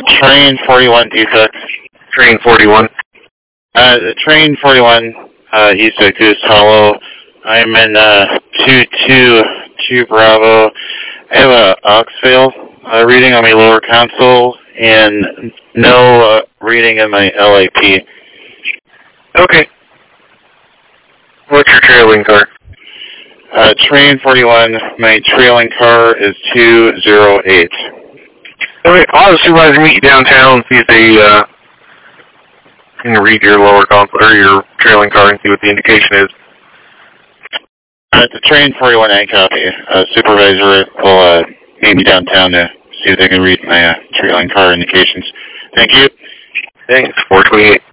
train 41 defect. Train 41. Train 41, east of Goose Hollow. I'm in 222 Bravo. I have a aux fail reading on my lower console and no reading in my LAP. Okay. What's your trailing car? Train 41, my trailing car is 208. Okay, I'll have a supervisor meet you downtown, see if they can read your lower console or your trailing car and see what the indication is. The train 41 A copy. Supervisor will meet me downtown to see if they can read my trailing car indications. Thank you. Thanks, 428.